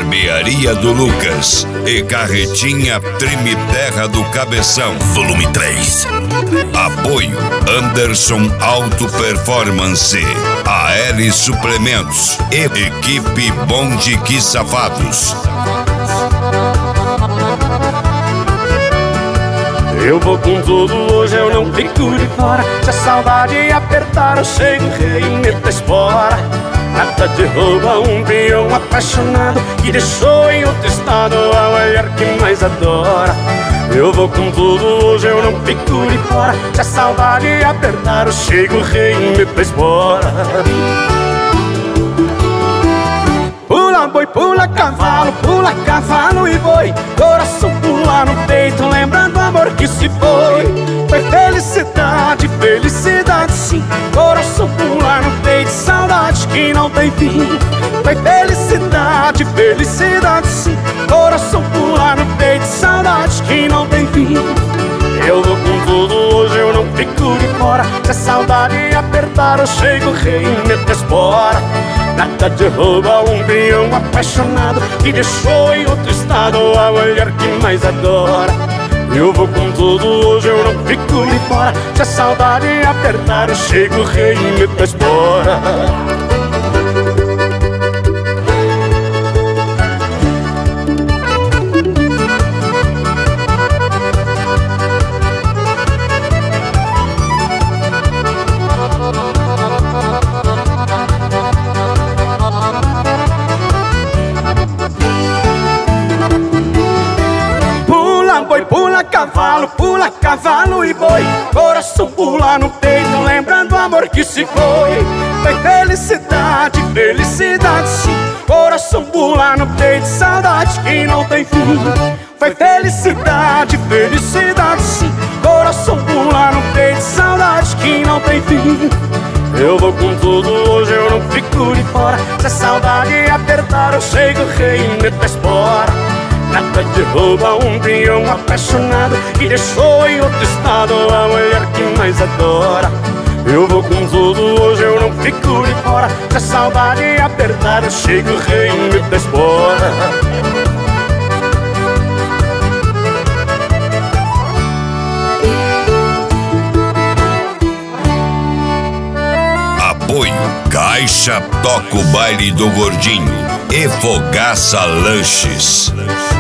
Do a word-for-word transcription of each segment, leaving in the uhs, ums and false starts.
Barbearia do Lucas e Carretinha Trime Terra do Cabeção, volume três. Apoio Anderson Auto Performance, A L Suplementos e Equipe Bonde Que Safados. Eu vou com tudo hoje, eu não fico de fora. Se a saudade apertar, eu chego rei e meto a espora. Nada derruba um peão apaixonado que deixou em outro estado a mulher que mais adora. Eu vou com tudo hoje, eu não fico de fora. Se a saudade apertar, eu chego rei e meto a espora. Pula boi, pula cavalo, pula cavalo e boi. Coração pula no peito, lembrando o amor que se foi. Foi felicidade, felicidade sim. Coração pula no peito, saudade que não tem fim. Foi felicidade, felicidade sim. Coração pula no peito, saudade que não tem fim. Eu vou com tudo hoje, eu não fico de fora. Se a saudade apertar, eu chego rei e meto a espora. Nada derruba um peão apaixonado que deixou em outro estado a mulher que mais adora. Eu vou com tudo hoje, eu não fico de fora. Se a saudade apertar, eu chego rei e meto a espora. Pula cavalo, pula cavalo e boi. Coração pula no peito, lembrando o amor que se foi. Foi felicidade, felicidade sim. Coração pula no peito, saudade que não tem fim. Foi felicidade, felicidade sim. Coração pula no peito, saudade que não tem fim. Eu vou com tudo hoje, eu não fico de fora. Se a saudade apertar, eu chego rei e meto a espora. Nada derruba um peão apaixonado que deixou em outro estado a mulher que mais adora. Eu vou com tudo hoje, eu não fico de fora. Se a saudade apertar, eu chego rei e meto a espora. Apoio Caixa Toca o Baile do Gordinho e Fogaça Lanches.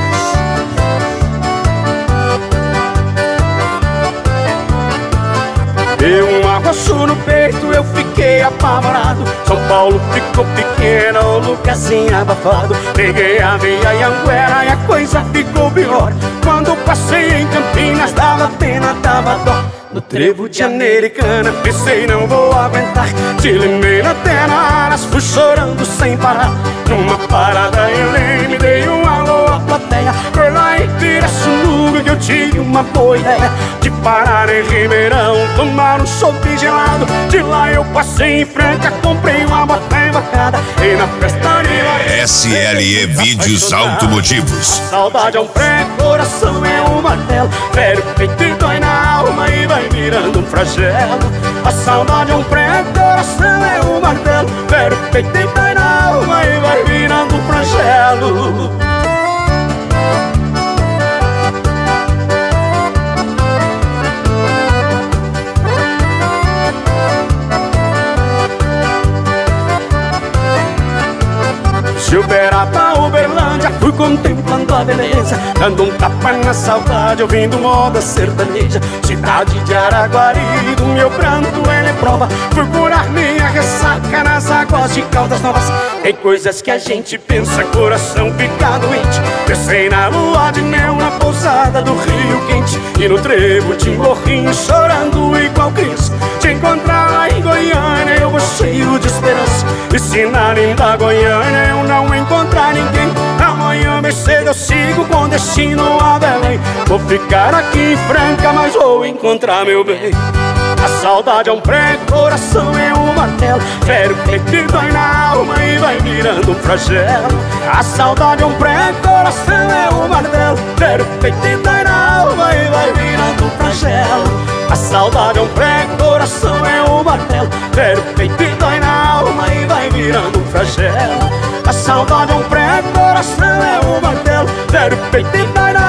Deu um arroxo no peito, eu fiquei apavorado. São Paulo ficou pequeno, o Lucasinho abafado. Peguei a via e Anguera e a coisa ficou pior. Quando passei em Campinas, dava pena, dava dó. No trevo de Americana, pensei não vou aguentar. Te lembrei na Tenaras, fui chorando sem parar. Numa parada eu lembro, dei um alô à plateia. Por lá em Pirassununga que eu tive uma boa ideia de parar em Ribeirão, tomar um chopp gelado. De lá eu passei em Franca, comprei uma bota embacada. E na festa de S L E Vídeos Automotivos. A saudade é um prego, coração é um martelo. Fere o peito e dói na alma e vai virando um flagelo. A saudade é um prego, coração é um martelo. Fere o peito e dói na alma e vai virando um flagelo. De Uberaba a Uberlândia, fui contemplando a beleza, dando um tapa na saudade, ouvindo moda sertaneja. Cidade de Araguari, do meu pranto ele é prova. Fui curar minha ressaca nas águas de Caldas Novas. Tem coisas que a gente pensa, coração fica doente. Pensei na lua de mel, na pousada do Rio Quente, e no trevo de Morrinho, chorando igual Cristo. Te encontrar lá em Goiânia, eu vou cheio de esperança. E se na linda Goiânia eu não encontrar ninguém, amanhã bem cedo eu sigo com destino a Belém. Vou ficar aqui em Franca, mas vou encontrar meu bem. A saudade é um prego, coração é um martelo. Fere o peito e dói na alma e vai virando um flagelo. A saudade é um prego, coração é um martelo. Fere o peito e dói na alma e vai virando um flagelo. A saudade é um prego, coração é um martelo. Fere o peito e dói na alma e vai virando virando um flagelo. A saudade é um pré, coração é um martelo. Zero peito e vai na